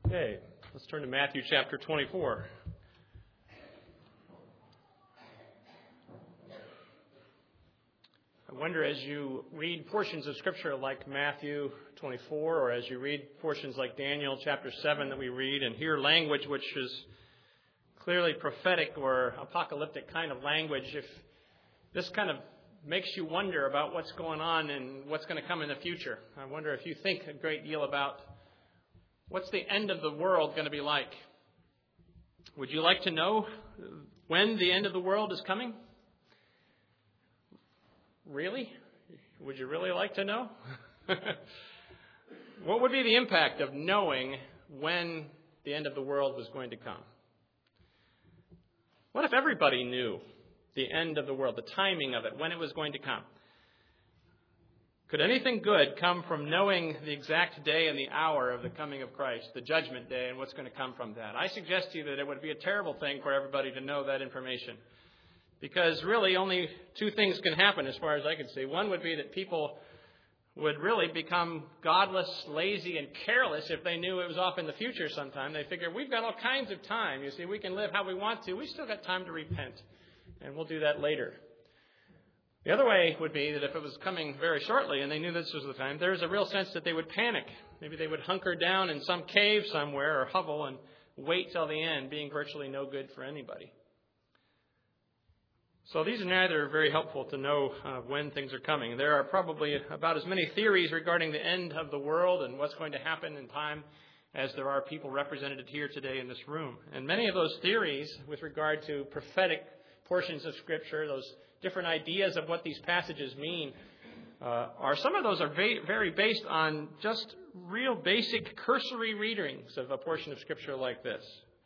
Okay, let's turn to Matthew chapter 24. I wonder, as you read portions of Scripture like Matthew 24, or as you read portions like Daniel chapter 7 that we read, and hear language which is clearly prophetic or apocalyptic kind of language, if this kind of makes you wonder about what's going on and what's going to come in the future. I wonder if you think a great deal about what's the end of the world going to be like. Would you like to know when the end of the world is coming? Really? Would you really like to know? What would be the impact of knowing when the end of the world was going to come? What if everybody knew the end of the world, the timing of it, when it was going to come? Could anything good come from knowing the exact day and the hour of the coming of Christ, the judgment day, and what's going to come from that? I suggest to you that it would be a terrible thing for everybody to know that information. Because really only two things can happen as far as I can see. One would be that people would really become godless, lazy, and careless if they knew it was off in the future sometime. They figure, we've got all kinds of time. You see, we can live how we want to. We've still got time to repent, and we'll do that later. The other way would be that if it was coming very shortly and they knew this was the time, there's a real sense that they would panic. Maybe they would hunker down in some cave somewhere or hovel and wait till the end, being virtually no good for anybody. So these are neither very helpful to know when things are coming. There are probably about as many theories regarding the end of the world and what's going to happen in time as there are people represented here today in this room. And many of those theories with regard to prophetic portions of Scripture, those different ideas of what these passages mean, some of those are very based on just real basic cursory readings of a portion of Scripture like this.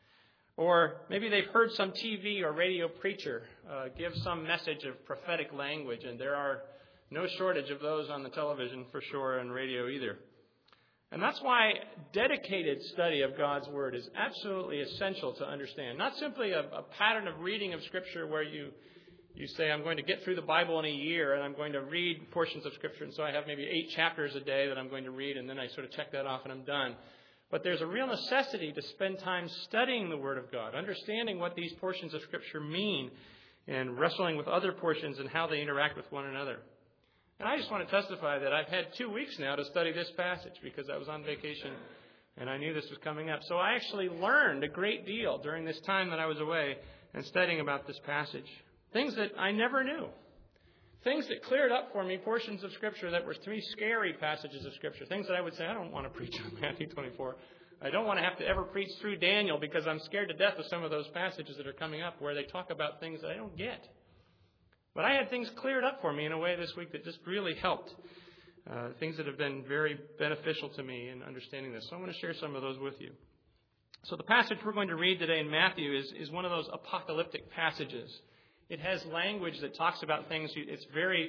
Or maybe they've heard some TV or radio preacher give some message of prophetic language, and there are no shortage of those on the television for sure, and radio either. And that's why dedicated study of God's Word is absolutely essential to understand. Not simply a pattern of reading of Scripture where you say, I'm going to get through the Bible in a year, and I'm going to read portions of Scripture, and so I have maybe 8 chapters a day that I'm going to read, and then I sort of check that off and I'm done. But there's a real necessity to spend time studying the Word of God, understanding what these portions of Scripture mean, and wrestling with other portions and how they interact with one another. And I just want to testify that I've had 2 weeks now to study this passage because I was on vacation and I knew this was coming up. So I actually learned a great deal during this time that I was away and studying about this passage. Things that I never knew. Things that cleared up for me portions of Scripture that were to me scary passages of Scripture. Things that I would say, I don't want to preach on Matthew 24. I don't want to have to ever preach through Daniel because I'm scared to death of some of those passages that are coming up where they talk about things that I don't get. But I had things cleared up for me in a way this week that just really helped. Things that have been very beneficial to me in understanding this. So I want to share some of those with you. So the passage we're going to read today in Matthew is one of those apocalyptic passages. It has language that talks about things. It's very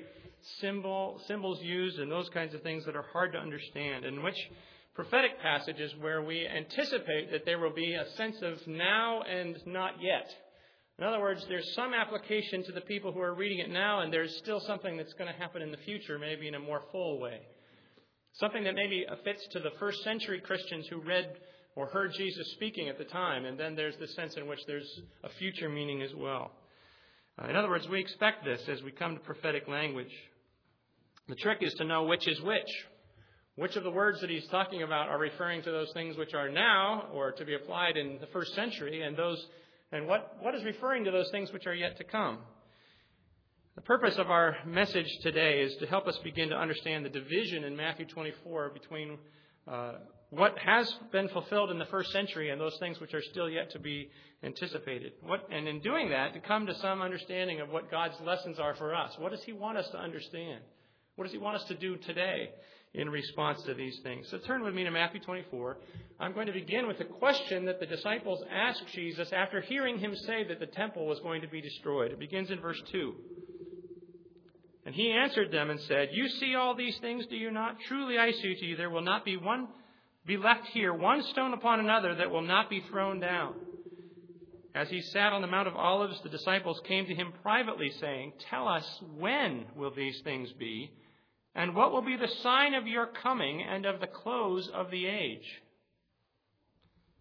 symbols used and those kinds of things that are hard to understand. In which prophetic passages where we anticipate that there will be a sense of now and not yet. In other words, there's some application to the people who are reading it now, and there's still something that's going to happen in the future, maybe in a more full way. Something that maybe fits to the first century Christians who read or heard Jesus speaking at the time, and then there's the sense in which there's a future meaning as well. In other words, we expect this as we come to prophetic language. The trick is to know which is which. Which of the words that he's talking about are referring to those things which are now or to be applied in the first century, and what is referring to those things which are yet to come. The purpose of our message today is to help us begin to understand the division in Matthew 24 between what has been fulfilled in the first century and those things which are still yet to be anticipated. And in doing that, to come to some understanding of what God's lessons are for us. What does He want us to understand? What does He want us to do today in response to these things? So turn with me to Matthew 24. I'm going to begin with the question that the disciples asked Jesus after hearing Him say that the temple was going to be destroyed. It begins in verse 2. And He answered them and said, You see all these things, do you not? Truly I say to you, there will not be left here one stone upon another that will not be thrown down. As He sat on the Mount of Olives, the disciples came to Him privately, saying, Tell us, when will these things be? And what will be the sign of your coming and of the close of the age?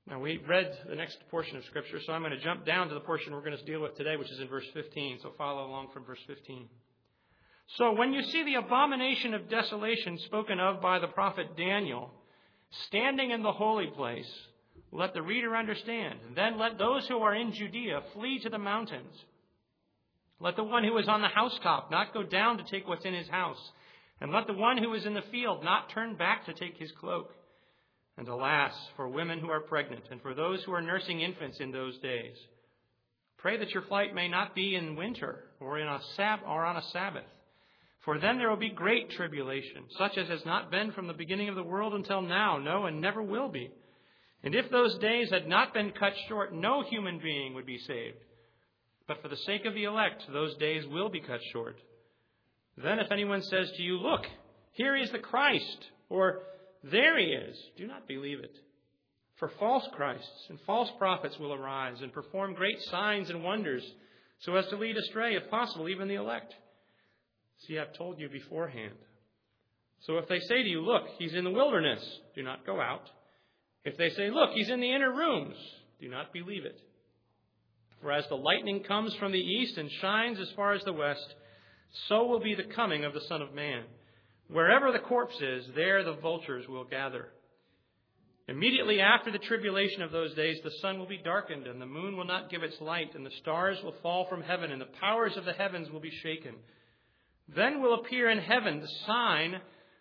Now, we read the next portion of Scripture, so I'm going to jump down to the portion we're going to deal with today, which is in verse 15. So follow along from verse 15. So when you see the abomination of desolation spoken of by the prophet Daniel standing in the holy place, let the reader understand. And then let those who are in Judea flee to the mountains. Let the one who is on the housetop not go down to take what's in his house. And let the one who is in the field not turn back to take his cloak. And alas, for women who are pregnant and for those who are nursing infants in those days. Pray that your flight may not be in winter or on a Sabbath. For then there will be great tribulation, such as has not been from the beginning of the world until now, no, and never will be. And if those days had not been cut short, no human being would be saved. But for the sake of the elect, those days will be cut short. Then if anyone says to you, look, here is the Christ, or there he is, do not believe it. For false Christs and false prophets will arise and perform great signs and wonders, so as to lead astray, if possible, even the elect. See, I've told you beforehand. So if they say to you, look, he's in the wilderness, do not go out. If they say, look, he's in the inner rooms, do not believe it. For as the lightning comes from the east and shines as far as the west, so will be the coming of the Son of Man. Wherever the corpse is, there the vultures will gather. Immediately after the tribulation of those days, the sun will be darkened, and the moon will not give its light, and the stars will fall from heaven, and the powers of the heavens will be shaken. Then will appear in heaven the sign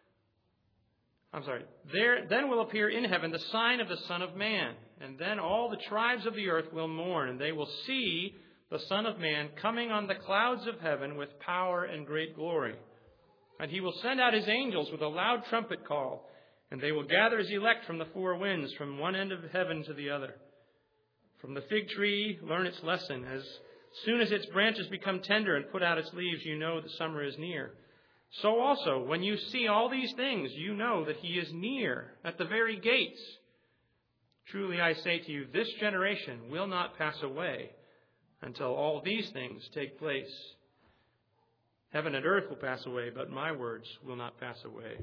Then will appear in heaven the sign of the Son of Man. And then all the tribes of the earth will mourn, and they will see the Son of Man coming on the clouds of heaven with power and great glory. And he will send out his angels with a loud trumpet call, and they will gather his elect from the four winds, from one end of heaven to the other. From the fig tree, learn its lesson. As soon as its branches become tender and put out its leaves, you know that summer is near. So also, when you see all these things, you know that he is near, at the very gates. Truly I say to you, this generation will not pass away until all these things take place. Heaven and earth will pass away, but my words will not pass away.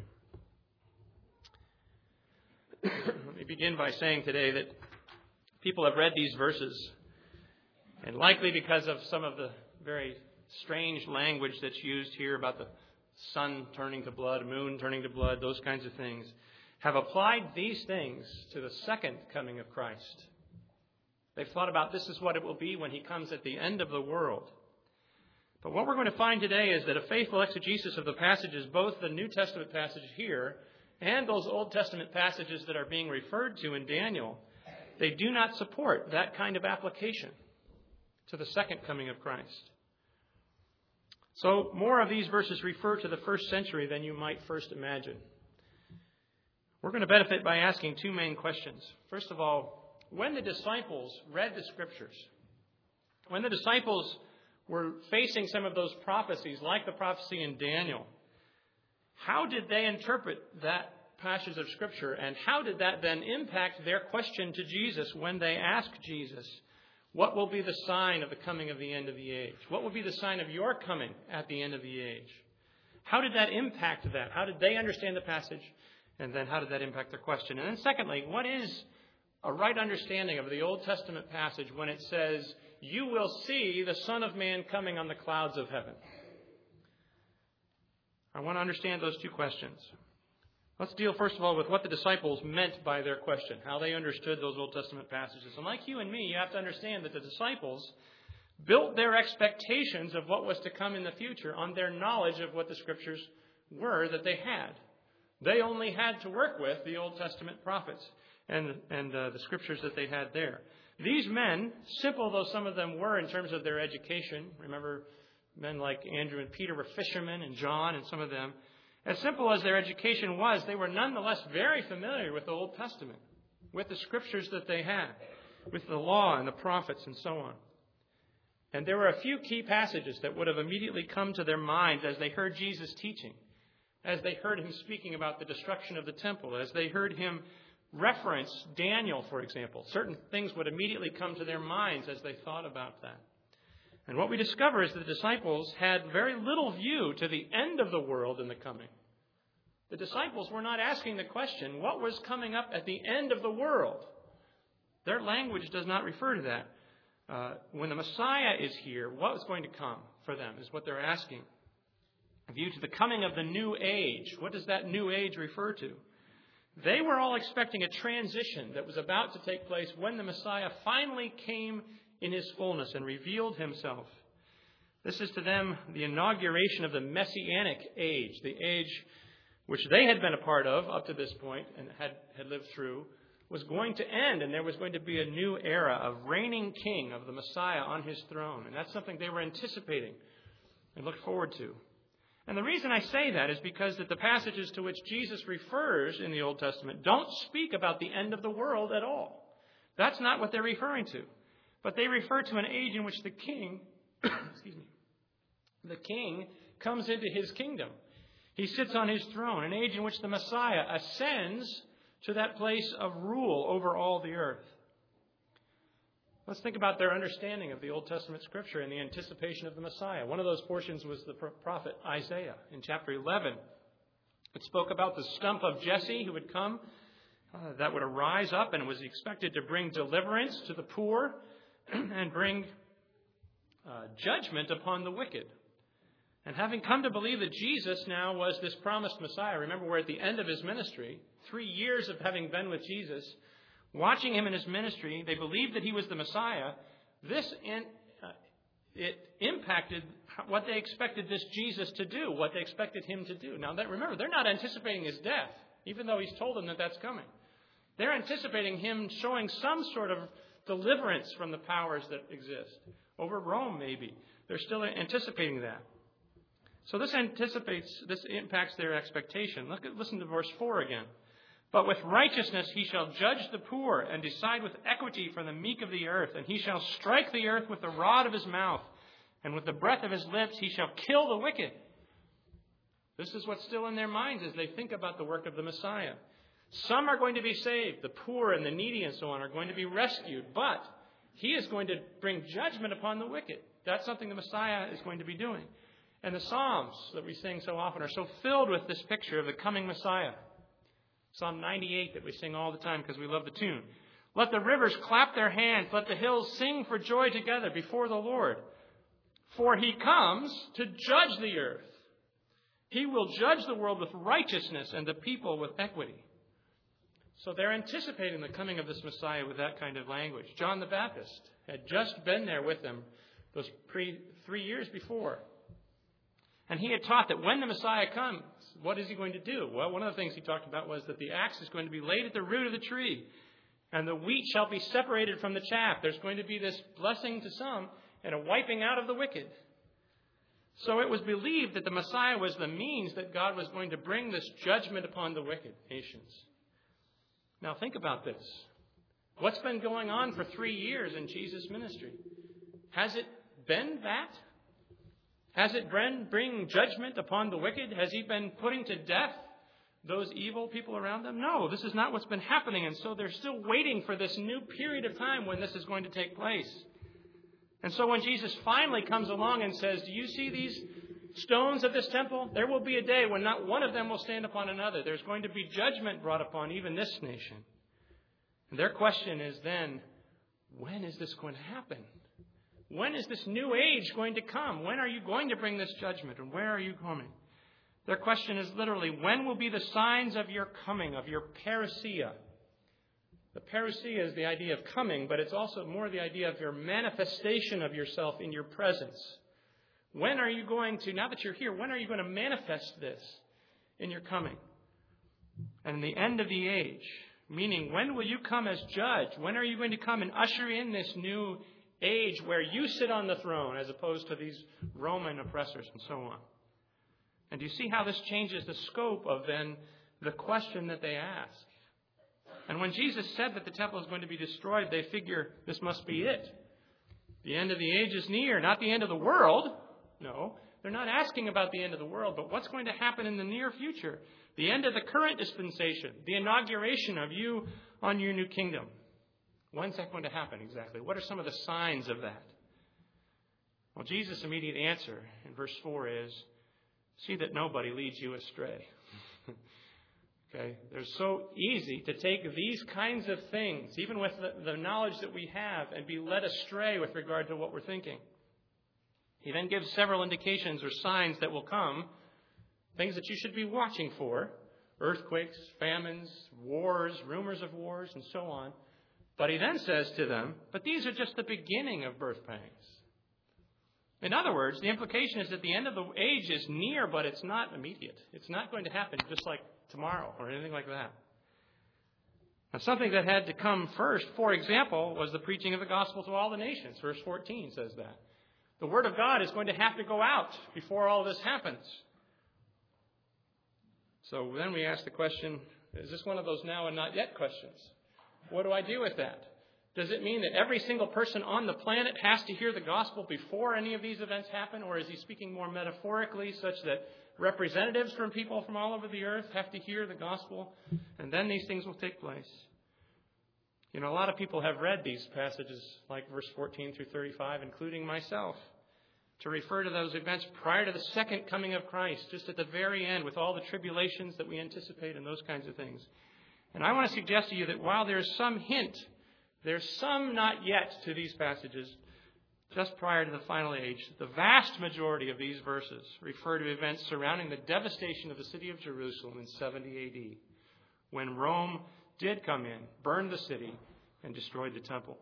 Let me begin by saying today that people have read these verses, and likely because of some of the very strange language that's used here about the sun turning to blood, moon turning to blood, those kinds of things, have applied these things to the second coming of Christ. They've thought about this is what it will be when he comes at the end of the world. But what we're going to find today is that a faithful exegesis of the passages, both the New Testament passage here and those Old Testament passages that are being referred to in Daniel, they do not support that kind of application to the second coming of Christ. So more of these verses refer to the first century than you might first imagine. We're going to benefit by asking two main questions. First of all, when the disciples read the Scriptures, when the disciples were facing some of those prophecies, like the prophecy in Daniel, how did they interpret that passage of Scripture, and how did that then impact their question to Jesus when they asked Jesus, what will be the sign of the coming of the end of the age? What will be the sign of your coming at the end of the age? How did that impact that? How did they understand the passage? And then how did that impact their question? And then secondly, what is a right understanding of the Old Testament passage when it says, you will see the Son of Man coming on the clouds of heaven? I want to understand those two questions. Let's deal first of all with what the disciples meant by their question, how they understood those Old Testament passages. And like you and me, you have to understand that the disciples built their expectations of what was to come in the future on their knowledge of what the Scriptures were that they had. They only had to work with the Old Testament prophets and the Scriptures that they had there. These men, simple though some of them were in terms of their education, remember men like Andrew and Peter were fishermen, and John and some of them, as simple as their education was, they were nonetheless very familiar with the Old Testament, with the Scriptures that they had, with the law and the prophets and so on. And there were a few key passages that would have immediately come to their minds as they heard Jesus teaching, as they heard him speaking about the destruction of the temple, as they heard him reference Daniel, for example. Certain things would immediately come to their minds as they thought about that. And what we discover is the disciples had very little view to the end of the world in the coming. The disciples were not asking the question, what was coming up at the end of the world? Their language does not refer to that. When the Messiah is here, what is going to come for them is what they're asking. In view to the coming of the new age, what does that new age refer to? They were all expecting a transition that was about to take place when the Messiah finally came in his fullness and revealed himself. This is to them the inauguration of the Messianic age, the age which they had been a part of up to this point and had lived through, was going to end, and there was going to be a new era of reigning king of the Messiah on his throne. And that's something they were anticipating and looked forward to. And the reason I say that is because that the passages to which Jesus refers in the Old Testament don't speak about the end of the world at all. That's not what they're referring to. But they refer to an age in which the king, the king comes into his kingdom. He sits on his throne, an age in which the Messiah ascends to that place of rule over all the earth. Let's think about their understanding of the Old Testament Scripture and the anticipation of the Messiah. One of those portions was the prophet Isaiah in chapter 11. It spoke about the stump of Jesse who would come, that would arise up and was expected to bring deliverance to the poor and bring judgment upon the wicked. And having come to believe that Jesus now was this promised Messiah, remember we're at the end of his ministry, 3 years of having been with Jesus, watching him in his ministry, they believed that he was the Messiah. It impacted what they expected this Jesus to do, what they expected him to do. Now, remember, they're not anticipating his death, even though he's told them that that's coming. They're anticipating him showing some sort of deliverance from the powers that exist. Over Rome, maybe. They're still anticipating that. So this impacts their expectation. Listen to verse 4 again. But with righteousness he shall judge the poor and decide with equity for the meek of the earth. And he shall strike the earth with the rod of his mouth. And with the breath of his lips he shall kill the wicked. This is what's still in their minds as they think about the work of the Messiah. Some are going to be saved. The poor and the needy and so on are going to be rescued. But he is going to bring judgment upon the wicked. That's something the Messiah is going to be doing. And the Psalms that we sing so often are so filled with this picture of the coming Messiah. Psalm 98 that we sing all the time because we love the tune. Let the rivers clap their hands. Let the hills sing for joy together before the Lord. For he comes to judge the earth. He will judge the world with righteousness and the people with equity. So they're anticipating the coming of this Messiah with that kind of language. John the Baptist had just been there with them those 3 years before. And he had taught that when the Messiah comes, what is he going to do? Well, one of the things he talked about was that the axe is going to be laid at the root of the tree, and the wheat shall be separated from the chaff. There's going to be this blessing to some and a wiping out of the wicked. So it was believed that the Messiah was the means that God was going to bring this judgment upon the wicked nations. Now think about this. What's been going on for 3 years in Jesus' ministry? Has it been that? Has it been bringing judgment upon the wicked? Has he been putting to death those evil people around them? No, this is not what's been happening. And so they're still waiting for this new period of time when this is going to take place. And so when Jesus finally comes along and says, do you see these stones of this temple? There will be a day when not one of them will stand upon another. There's going to be judgment brought upon even this nation. And their question is then, when is this going to happen? When is this new age going to come? When are you going to bring this judgment? And where are you coming? Their question is literally, when will be the signs of your coming, of your parousia? The parousia is the idea of coming, but it's also more the idea of your manifestation of yourself in your presence. When are you going to, now that you're here, when are you going to manifest this in your coming? And the end of the age, meaning when will you come as judge? When are you going to come and usher in this new age where you sit on the throne as opposed to these Roman oppressors and so on? And do you see how this changes the scope of then the question that they ask? And when Jesus said that the temple is going to be destroyed, they figure this must be it. The end of the age is near, not the end of the world. No, they're not asking about the end of the world, but what's going to happen in the near future? The end of the current dispensation, the inauguration of you on your new kingdom. When's that going to happen exactly? What are some of the signs of that? Well, Jesus' immediate answer in verse 4 is, see that nobody leads you astray. Okay, they're so easy to take these kinds of things, even with the knowledge that we have, and be led astray with regard to what we're thinking. He then gives several indications or signs that will come, things that you should be watching for: earthquakes, famines, wars, rumors of wars, and so on. But he then says to them, but these are just the beginning of birth pangs. In other words, the implication is that the end of the age is near, but it's not immediate. It's not going to happen just like tomorrow or anything like that. Now, something that had to come first, for example, was the preaching of the gospel to all the nations. Verse 14 says that. The word of God is going to have to go out before all of this happens. So then we ask the question, is this one of those now and not yet questions? What do I do with that? Does it mean that every single person on the planet has to hear the gospel before any of these events happen? Or is he speaking more metaphorically, such that representatives from people from all over the earth have to hear the gospel, and then these things will take place? You know, a lot of people have read these passages like verse 14 through 35, including myself, to refer to those events prior to the second coming of Christ, just at the very end, with all the tribulations that we anticipate and those kinds of things. And I want to suggest to you that while there's some hint, there's some not yet to these passages just prior to the final age, the vast majority of these verses refer to events surrounding the devastation of the city of Jerusalem in 70 A.D., when Rome did come in, burned the city, and destroyed the temple.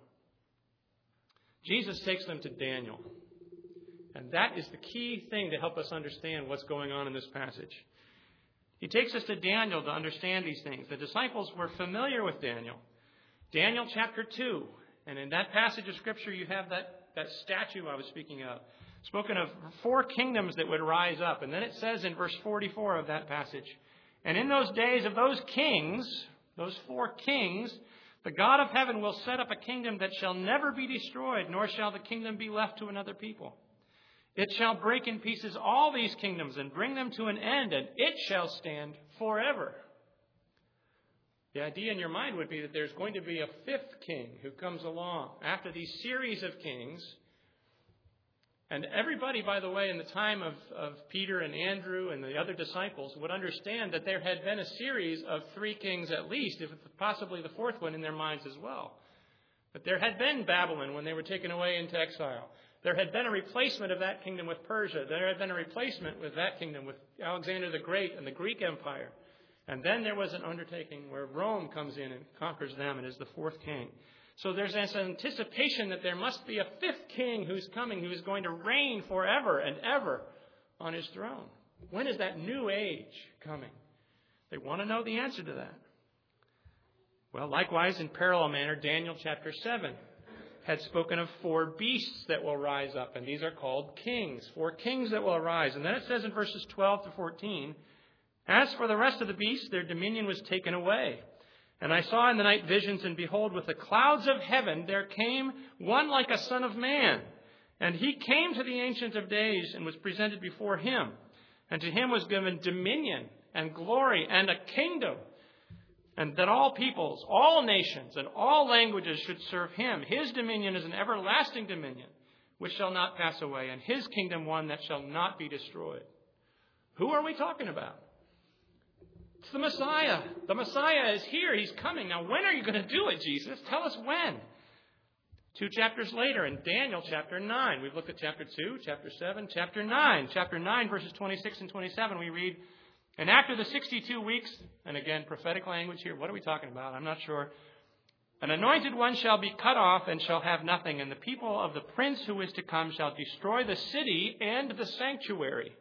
Jesus takes them to Daniel. And that is the key thing to help us understand what's going on in this passage. He takes us to Daniel to understand these things. The disciples were familiar with Daniel. Daniel chapter 2. And in that passage of Scripture, you have that statue I was speaking of, spoken of 4 kingdoms that would rise up. And then it says in verse 44 of that passage, and in those days of those kings, those 4 kings, the God of heaven will set up a kingdom that shall never be destroyed, nor shall the kingdom be left to another people. It shall break in pieces all these kingdoms and bring them to an end, and it shall stand forever. The idea in your mind would be that there's going to be a 5th king who comes along after these series of kings. And everybody, by the way, in the time of Peter and Andrew and the other disciples would understand that there had been a series of 3 kings at least, if possibly the 4th one in their minds as well. But there had been Babylon when they were taken away into exile. There had been a replacement of that kingdom with Persia. There had been a replacement with that kingdom with Alexander the Great and the Greek Empire. And then there was an undertaking where Rome comes in and conquers them and is the 4th king. So there's this anticipation that there must be a 5th king who's coming, who is going to reign forever and ever on his throne. When is that new age coming? They want to know the answer to that. Well, likewise, in parallel manner, Daniel chapter 7 had spoken of 4 beasts that will rise up, and these are called kings. 4 kings that will arise. And then it says in verses 12 to 14, as for the rest of the beasts, their dominion was taken away. And I saw in the night visions, and behold, with the clouds of heaven there came one like a son of man. And he came to the Ancient of Days and was presented before him. And to him was given dominion and glory and a kingdom, and that all peoples, all nations, and all languages should serve him. His dominion is an everlasting dominion, which shall not pass away, and his kingdom one that shall not be destroyed. Who are we talking about? It's the Messiah. The Messiah is here. He's coming. Now, when are you going to do it, Jesus? Tell us when. 2 chapters later, in Daniel chapter 9, we've looked at chapter 2, chapter 7, chapter 9. Chapter 9, verses 26 and 27, we read, and after the 62 weeks, and again, prophetic language here, what are we talking about? I'm not sure. An anointed one shall be cut off and shall have nothing, and the people of the prince who is to come shall destroy the city and the sanctuary.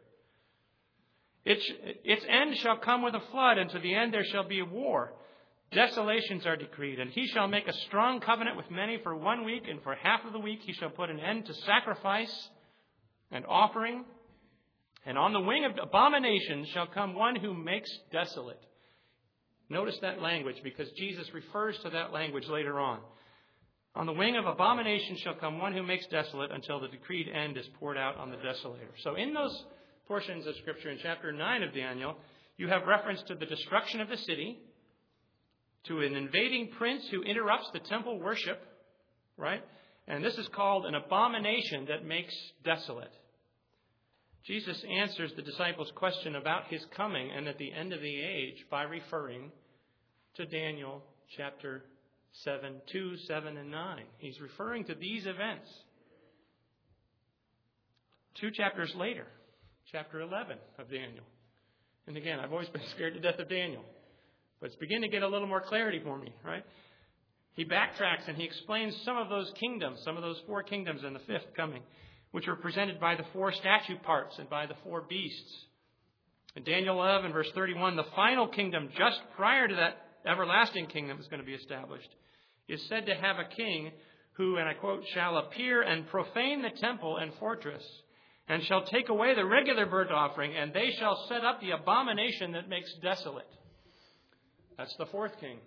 Its end shall come with a flood, and to the end there shall be a war. Desolations are decreed, and he shall make a strong covenant with many for 1 week, and for half of the week he shall put an end to sacrifice and offering. And on the wing of abomination shall come one who makes desolate. Notice that language, because Jesus refers to that language later on. On the wing of abomination shall come one who makes desolate, until the decreed end is poured out on the desolator. So in those portions of Scripture in chapter 9 of Daniel, you have reference to the destruction of the city, to an invading prince who interrupts the temple worship, right? And this is called an abomination that makes desolate. Jesus answers the disciples' question about his coming and at the end of the age by referring to Daniel chapter 7, 2, 7, and 9. He's referring to these events. 2 chapters later, chapter 11 of Daniel. And again, I've always been scared to death of Daniel. But it's beginning to get a little more clarity for me, right? He backtracks and he explains some of those kingdoms, some of those 4 kingdoms and the 5th coming, which were presented by the 4 statue parts and by the 4 beasts. In Daniel 11, verse 31, the final kingdom, just prior to that everlasting kingdom is going to be established, is said to have a king who, and I quote, shall appear and profane the temple and fortress, and shall take away the regular burnt offering, and they shall set up the abomination that makes desolate. That's the 4th king.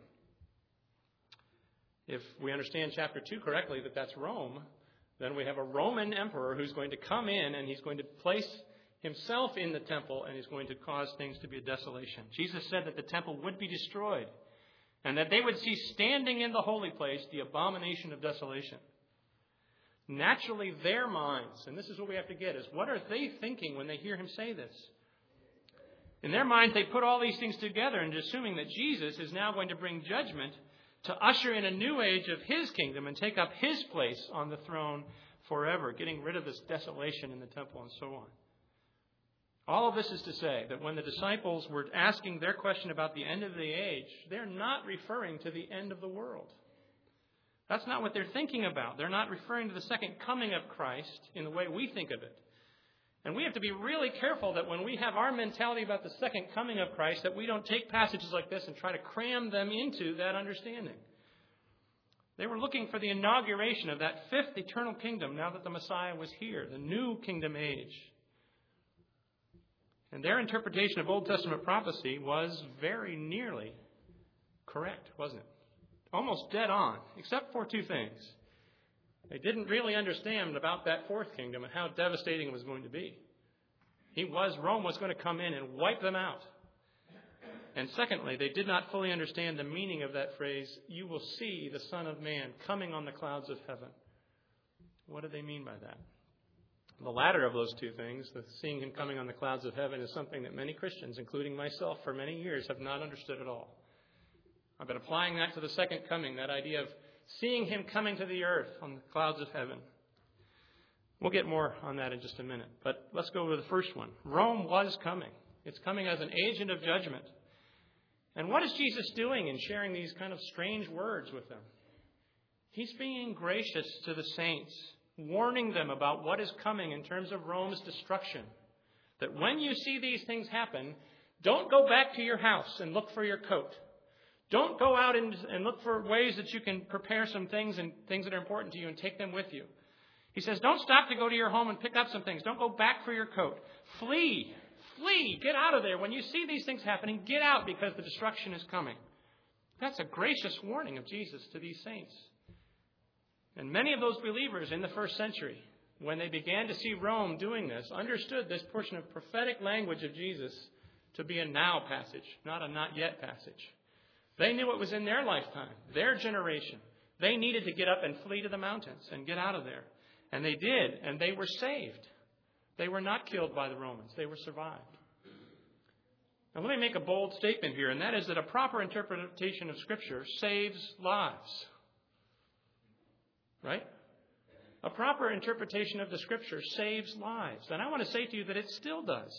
If we understand chapter 2 correctly, that that's Rome, then we have a Roman emperor who's going to come in and he's going to place himself in the temple and he's going to cause things to be a desolation. Jesus said that the temple would be destroyed and that they would see standing in the holy place the abomination of desolation. Naturally, their minds, and this is what we have to get, is what are they thinking when they hear him say this? In their minds, they put all these things together and assuming that Jesus is now going to bring judgment to usher in a new age of his kingdom and take up his place on the throne forever, getting rid of this desolation in the temple and so on. All of this is to say that when the disciples were asking their question about the end of the age, they're not referring to the end of the world. That's not what they're thinking about. They're not referring to the second coming of Christ in the way we think of it. And we have to be really careful that when we have our mentality about the second coming of Christ, that we don't take passages like this and try to cram them into that understanding. They were looking for the inauguration of that 5th eternal kingdom now that the Messiah was here, the new kingdom age. And their interpretation of Old Testament prophecy was very nearly correct, wasn't it? Almost dead on, except for 2 things. They didn't really understand about that 4th kingdom and how devastating it was going to be. Rome was going to come in and wipe them out. And secondly, they did not fully understand the meaning of that phrase, you will see the Son of Man coming on the clouds of heaven. What do they mean by that? The latter of those 2 things, the seeing him coming on the clouds of heaven, is something that many Christians, including myself for many years, have not understood at all. I've been applying that to the second coming, that idea of seeing him coming to the earth on the clouds of heaven. We'll get more on that in just a minute. But let's go to the first one. Rome was coming. It's coming as an agent of judgment. And what is Jesus doing in sharing these kind of strange words with them? He's being gracious to the saints, warning them about what is coming in terms of Rome's destruction. That when you see these things happen, don't go back to your house and look for your coat. Don't go out and look for ways that you can prepare some things and things that are important to you and take them with you. He says, don't stop to go to your home and pick up some things. Don't go back for your coat. Flee. Flee. Get out of there. When you see these things happening, get out because the destruction is coming. That's a gracious warning of Jesus to these saints. And many of those believers in the first century, when they began to see Rome doing this, understood this portion of prophetic language of Jesus to be a now passage, not a not yet passage. They knew it was in their lifetime, their generation. They needed to get up and flee to the mountains and get out of there. And they did, and they were saved. They were not killed by the Romans. They were survived. Now let me make a bold statement here, and that is that a proper interpretation of Scripture saves lives. Right? A proper interpretation of the Scripture saves lives. And I want to say to you that it still does.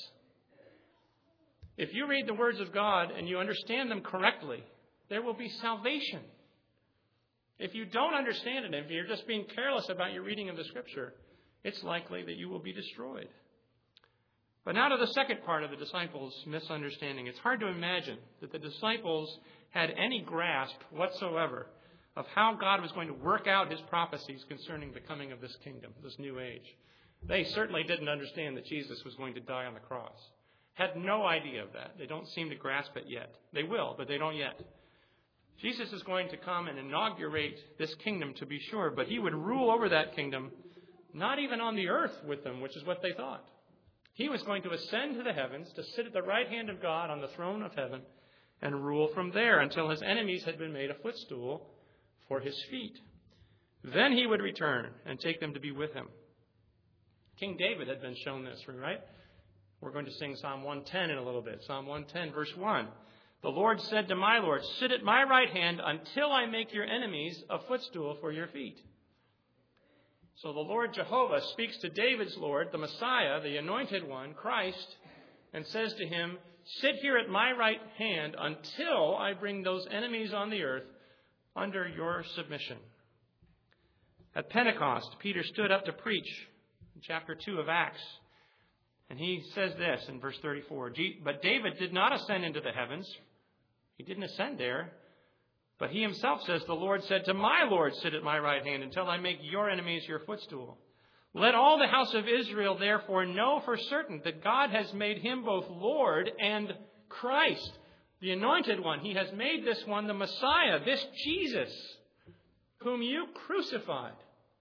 If you read the words of God and you understand them correctly, there will be salvation. If you don't understand it, if you're just being careless about your reading of the Scripture, it's likely that you will be destroyed. But now to the second part of the disciples' misunderstanding. It's hard to imagine that the disciples had any grasp whatsoever of how God was going to work out his prophecies concerning the coming of this kingdom, this new age. They certainly didn't understand that Jesus was going to die on the cross. Had no idea of that. They don't seem to grasp it yet. They will, but they don't yet. Jesus is going to come and inaugurate this kingdom, to be sure, but he would rule over that kingdom, not even on the earth with them, which is what they thought. He was going to ascend to the heavens, to sit at the right hand of God on the throne of heaven, and rule from there until his enemies had been made a footstool for his feet. Then he would return and take them to be with him. King David had been shown this, right? We're going to sing Psalm 110 in a little bit. Psalm 110, verse 1. The Lord said to my Lord, sit at my right hand until I make your enemies a footstool for your feet. So the Lord Jehovah speaks to David's Lord, the Messiah, the anointed one, Christ, and says to him, sit here at my right hand until I bring those enemies on the earth under your submission. At Pentecost, Peter stood up to preach in chapter 2 of Acts. And he says this in verse 34, but David did not ascend into the heavens. He didn't ascend there. But he himself says, the Lord said to my Lord, sit at my right hand until I make your enemies your footstool. Let all the house of Israel therefore know for certain that God has made him both Lord and Christ, the anointed one. He has made this one the Messiah, this Jesus, whom you crucified.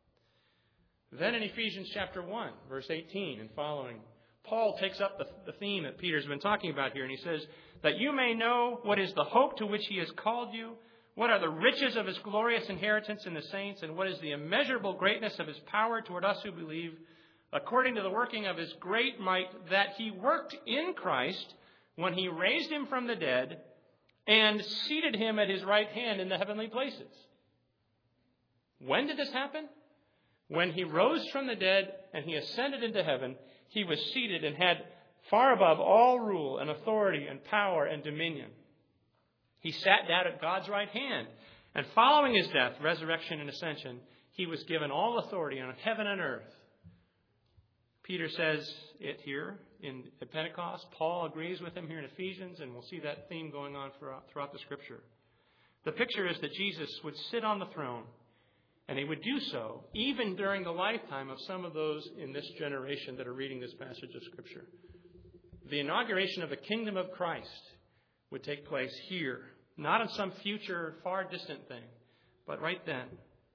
Then in Ephesians chapter 1, verse 18 and following, Paul takes up the theme that Peter's been talking about here, and he says, that you may know what is the hope to which he has called you, what are the riches of his glorious inheritance in the saints, and what is the immeasurable greatness of his power toward us who believe, according to the working of his great might, that he worked in Christ when he raised him from the dead and seated him at his right hand in the heavenly places. When did this happen? When he rose from the dead and he ascended into heaven, he was seated and had far above all rule and authority and power and dominion. He sat down at God's right hand. And following his death, resurrection, and ascension, he was given all authority on heaven and earth. Peter says it here at Pentecost. Paul agrees with him here in Ephesians, and we'll see that theme going on throughout the Scripture. The picture is that Jesus would sit on the throne, and he would do so even during the lifetime of some of those in this generation that are reading this passage of Scripture. The inauguration of the kingdom of Christ would take place here, not in some future, far distant thing, but right then.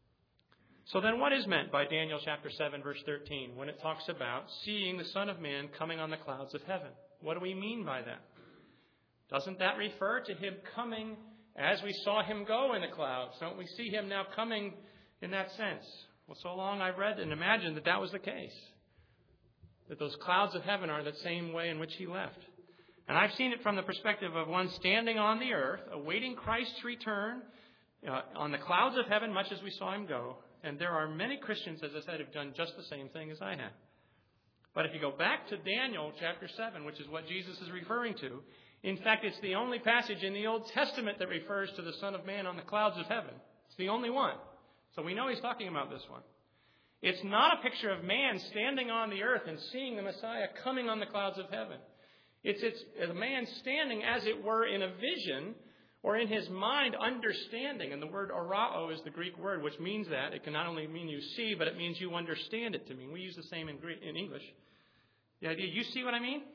So then what is meant by Daniel chapter 7, verse 13, when it talks about seeing the Son of Man coming on the clouds of heaven? What do we mean by that? Doesn't that refer to him coming as we saw him go in the clouds? Don't we see him now coming in that sense? Well, so long I've read and imagined that was the case, that those clouds of heaven are the same way in which he left. And I've seen it from the perspective of one standing on the earth, awaiting Christ's return on the clouds of heaven, much as we saw him go. And there are many Christians, as I said, who've done just the same thing as I have. But if you go back to Daniel chapter 7, which is what Jesus is referring to, in fact, it's the only passage in the Old Testament that refers to the Son of Man on the clouds of heaven. It's the only one. So we know he's talking about this one. It's not a picture of man standing on the earth and seeing the Messiah coming on the clouds of heaven. It's a man standing, as it were, in a vision or in his mind understanding. And the word orao is the Greek word, which means that. It can not only mean you see, but it means you understand it to mean. We use the same in English. The idea, you see what I mean?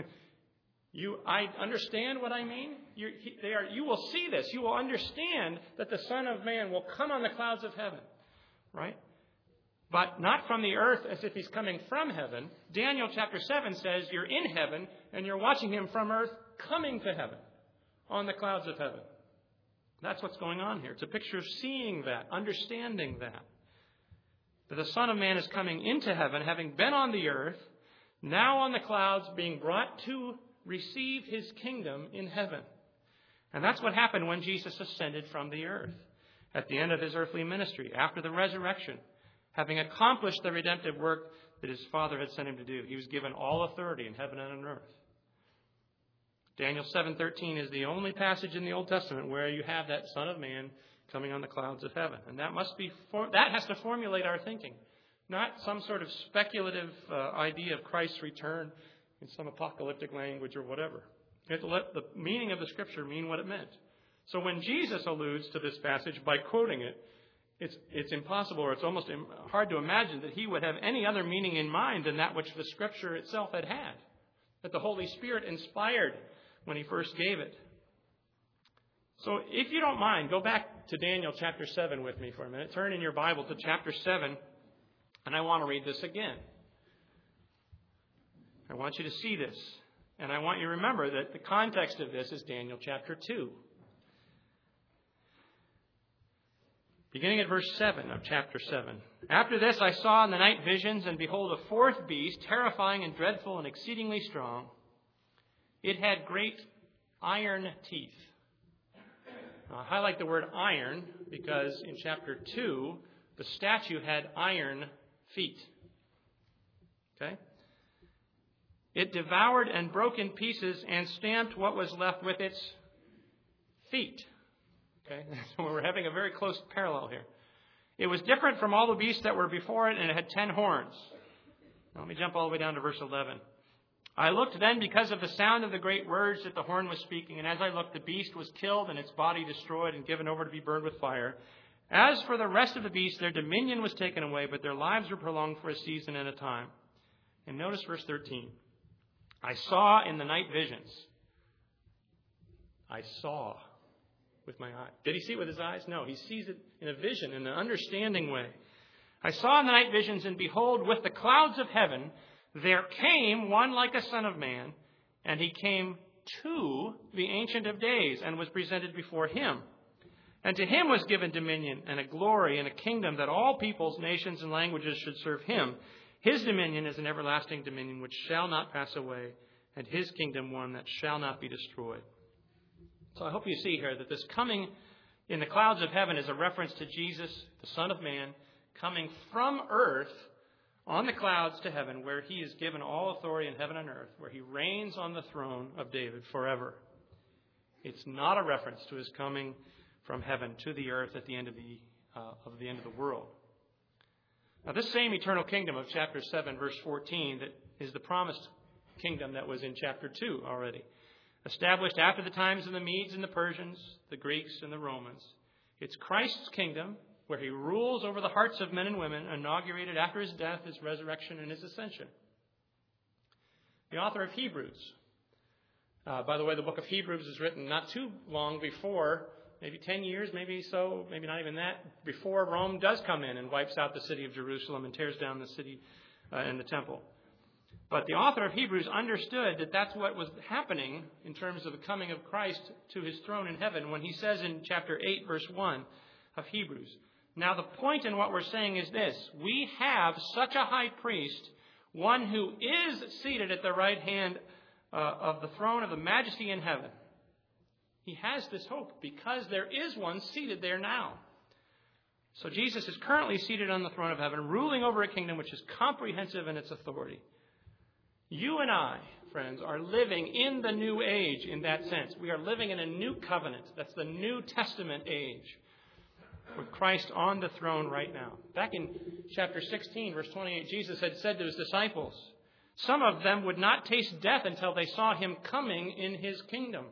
I understand what I mean? You will see this. You will understand that the Son of Man will come on the clouds of heaven. Right? But not from the earth as if he's coming from heaven. Daniel chapter 7 says you're in heaven and you're watching him from earth coming to heaven on the clouds of heaven. That's what's going on here. It's a picture of seeing that, understanding that. That the Son of Man is coming into heaven, having been on the earth, now on the clouds, being brought to receive his kingdom in heaven. And that's what happened when Jesus ascended from the earth at the end of his earthly ministry, after the resurrection. Having accomplished the redemptive work that his Father had sent him to do, he was given all authority in heaven and on earth. Daniel 7:13 is the only passage in the Old Testament where you have that Son of Man coming on the clouds of heaven, and that has to formulate our thinking, not some sort of speculative idea of Christ's return in some apocalyptic language or whatever. You have to let the meaning of the Scripture mean what it meant. So when Jesus alludes to this passage by quoting it, it's impossible, or it's almost hard to imagine that he would have any other meaning in mind than that which the Scripture itself had, that the Holy Spirit inspired when he first gave it. So if you don't mind, go back to Daniel chapter 7 with me for a minute. Turn in your Bible to chapter 7, and I want to read this again. I want you to see this, and I want you to remember that the context of this is Daniel chapter 2. Beginning at verse 7 of chapter 7. After this I saw in the night visions, and behold, a fourth beast, terrifying and dreadful and exceedingly strong. It had great iron teeth. Now, I highlight the word iron because in chapter 2, the statue had iron feet. Okay? It devoured and broke in pieces and stamped what was left with its feet. Okay, so we're having a very close parallel here. It was different from all the beasts that were before it, and it had 10 horns. Now, let me jump all the way down to verse 11. I looked then because of the sound of the great words that the horn was speaking, and as I looked, the beast was killed and its body destroyed and given over to be burned with fire. As for the rest of the beasts, their dominion was taken away, but their lives were prolonged for a season and a time. And notice verse 13. I saw in the night visions. I saw with my eye. Did he see it with his eyes? No, he sees it in a vision, in an understanding way. I saw in the night visions, and behold, with the clouds of heaven, there came one like a son of man, and he came to the Ancient of Days, and was presented before him. And to him was given dominion, and a glory, and a kingdom, that all peoples, nations, and languages should serve him. His dominion is an everlasting dominion, which shall not pass away, and his kingdom one that shall not be destroyed. So I hope you see here that this coming in the clouds of heaven is a reference to Jesus, the Son of Man, coming from earth on the clouds to heaven, where he is given all authority in heaven and earth, where he reigns on the throne of David forever. It's not a reference to his coming from heaven to the earth at the end of the end of the world. Now, this same eternal kingdom of chapter 7, verse 14, that is the promised kingdom that was in chapter 2 already. Established after the times of the Medes and the Persians, the Greeks and the Romans. It's Christ's kingdom where he rules over the hearts of men and women, inaugurated after his death, his resurrection, and his ascension. The author of Hebrews. By the way, the book of Hebrews is written not too long before, maybe 10 years, maybe so, maybe not even that, before Rome does come in and wipes out the city of Jerusalem and tears down the city and the temple. But the author of Hebrews understood that that's what was happening in terms of the coming of Christ to his throne in heaven when he says in chapter 8, verse 1 of Hebrews, now the point in what we're saying is this: we have such a high priest, one who is seated at the right hand of the throne of the majesty in heaven. He has this hope because there is one seated there now. So Jesus is currently seated on the throne of heaven, ruling over a kingdom which is comprehensive in its authority. You and I, friends, are living in the new age in that sense. We are living in a new covenant. That's the New Testament age, with Christ on the throne right now. Back in chapter 16, verse 28, Jesus had said to his disciples, some of them would not taste death until they saw him coming in his kingdom.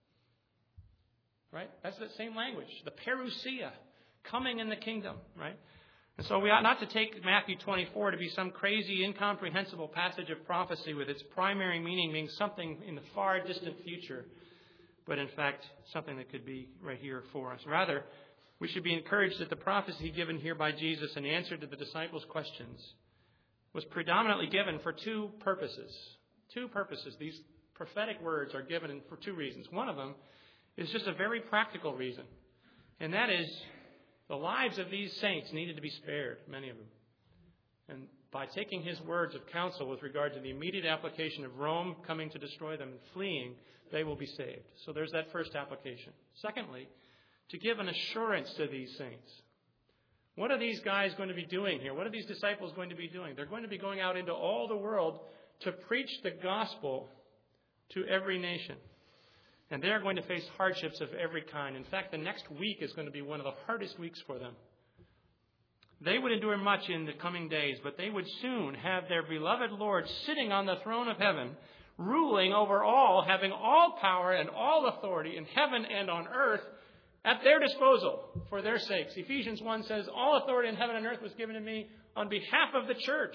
Right? That's the same language. The parousia, coming in the kingdom. Right? And so we ought not to take Matthew 24 to be some crazy, incomprehensible passage of prophecy with its primary meaning being something in the far distant future, but in fact something that could be right here for us. Rather, we should be encouraged that the prophecy given here by Jesus in answer to the disciples' questions was predominantly given for two purposes. Two purposes. These prophetic words are given for two reasons. One of them is just a very practical reason, and that is the lives of these saints needed to be spared, many of them. And by taking his words of counsel with regard to the immediate application of Rome coming to destroy them and fleeing, they will be saved. So there's that first application. Secondly, to give an assurance to these saints. What are these guys going to be doing here? What are these disciples going to be doing? They're going to be going out into all the world to preach the gospel to every nation. And they're going to face hardships of every kind. In fact, the next week is going to be one of the hardest weeks for them. They would endure much in the coming days, but they would soon have their beloved Lord sitting on the throne of heaven, ruling over all, having all power and all authority in heaven and on earth at their disposal for their sakes. Ephesians 1 says, all authority in heaven and earth was given to me on behalf of the church.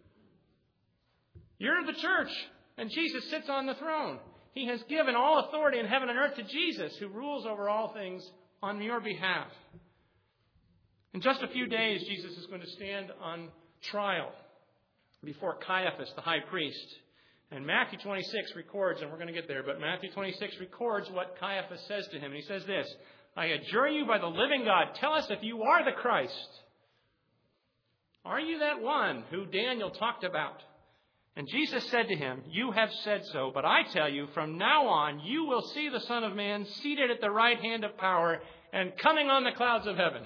You're the church, and Jesus sits on the throne. He has given all authority in heaven and earth to Jesus, who rules over all things on your behalf. In just a few days, Jesus is going to stand on trial before Caiaphas, the high priest. And Matthew 26 records, and we're going to get there, but Matthew 26 records what Caiaphas says to him. And he says this, I adjure you by the living God, tell us if you are the Christ. Are you that one who Daniel talked about? And Jesus said to him, you have said so, but I tell you, from now on you will see the Son of Man seated at the right hand of power and coming on the clouds of heaven.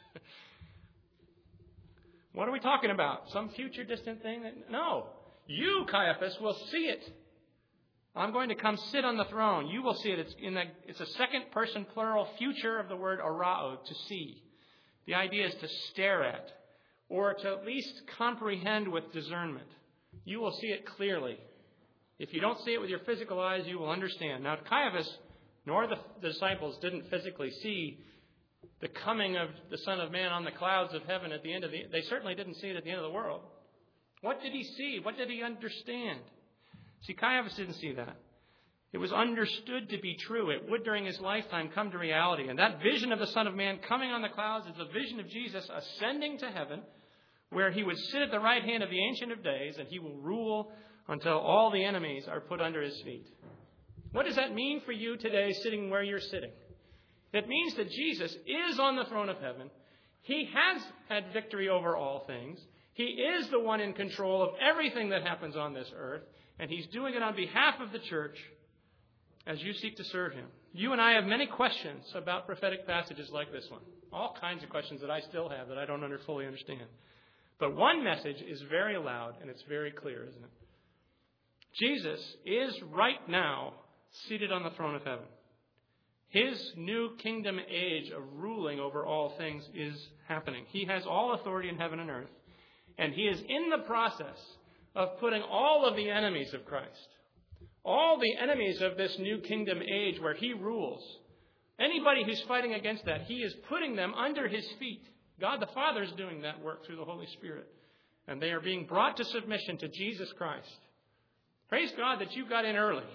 What are we talking about? Some future distant thing? No. You, Caiaphas, will see it. I'm going to come sit on the throne. You will see it. It's a second person plural future of the word arao, to see. The idea is to stare at, or to at least comprehend with discernment. You will see it clearly. If you don't see it with your physical eyes, you will understand. Now, Caiaphas nor the disciples didn't physically see the coming of the Son of Man on the clouds of heaven at the end of they certainly didn't see it at the end of the world. What did he see? What did he understand? See, Caiaphas didn't see that. It was understood to be true. It would, during his lifetime, come to reality. And that vision of the Son of Man coming on the clouds is a vision of Jesus ascending to heaven, where he would sit at the right hand of the Ancient of Days, and he will rule until all the enemies are put under his feet. What does that mean for you today, sitting where you're sitting? It means that Jesus is on the throne of heaven. He has had victory over all things. He is the one in control of everything that happens on this earth, and he's doing it on behalf of the church as you seek to serve him. You and I have many questions about prophetic passages like this one. All kinds of questions that I still have that I don't fully understand. But one message is very loud, and it's very clear, isn't it? Jesus is right now seated on the throne of heaven. His new kingdom age of ruling over all things is happening. He has all authority in heaven and earth. And he is in the process of putting all of the enemies of Christ, all the enemies of this new kingdom age where he rules, anybody who's fighting against that, he is putting them under his feet. God the Father is doing that work through the Holy Spirit. And they are being brought to submission to Jesus Christ. Praise God that you got in early.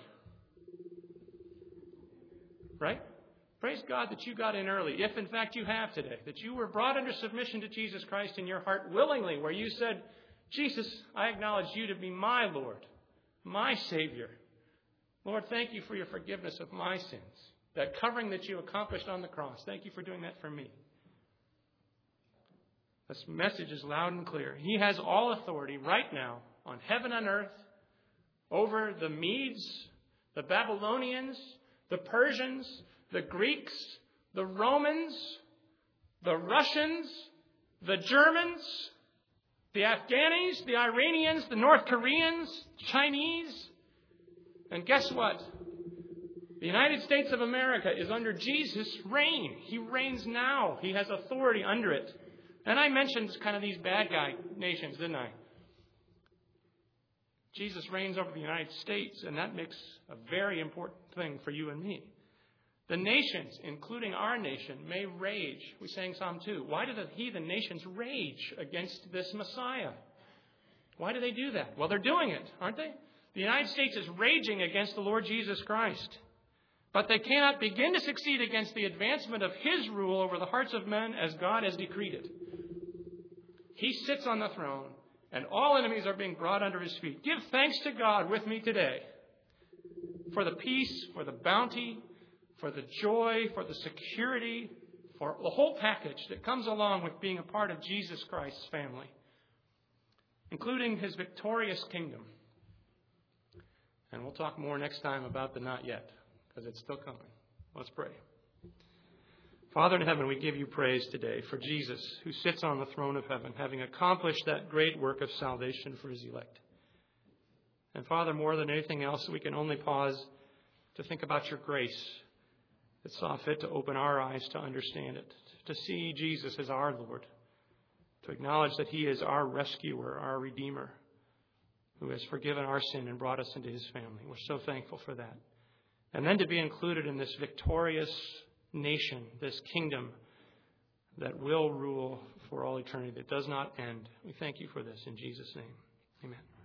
Right? Praise God that you got in early, if in fact you have today, that you were brought under submission to Jesus Christ in your heart willingly, where you said, Jesus, I acknowledge you to be my Lord, my Savior. Lord, thank you for your forgiveness of my sins, that covering that you accomplished on the cross. Thank you for doing that for me. This message is loud and clear. He has all authority right now on heaven and earth over the Medes, the Babylonians, the Persians, the Greeks, the Romans, the Russians, the Germans, the Afghanis, the Iranians, the North Koreans, Chinese. And guess what? The United States of America is under Jesus' reign. He reigns now. He has authority under it. And I mentioned kind of these bad guy nations, didn't I? Jesus reigns over the United States, and that makes a very important thing for you and me. The nations, including our nation, may rage. We sang Psalm 2. Why do the heathen nations rage against this Messiah? Why do they do that? Well, they're doing it, aren't they? The United States is raging against the Lord Jesus Christ. But they cannot begin to succeed against the advancement of his rule over the hearts of men as God has decreed it. He sits on the throne, and all enemies are being brought under his feet. Give thanks to God with me today for the peace, for the bounty, for the joy, for the security, for the whole package that comes along with being a part of Jesus Christ's family, including his victorious kingdom. And we'll talk more next time about the not yet, because it's still coming. Let's pray. Father in heaven, we give you praise today for Jesus, who sits on the throne of heaven, having accomplished that great work of salvation for his elect. And Father, more than anything else, we can only pause to think about your grace that saw fit to open our eyes to understand it, to see Jesus as our Lord, to acknowledge that he is our rescuer, our Redeemer, who has forgiven our sin and brought us into his family. We're so thankful for that. And then to be included in this victorious nation, this kingdom that will rule for all eternity, that does not end. We thank you for this in Jesus' name. Amen.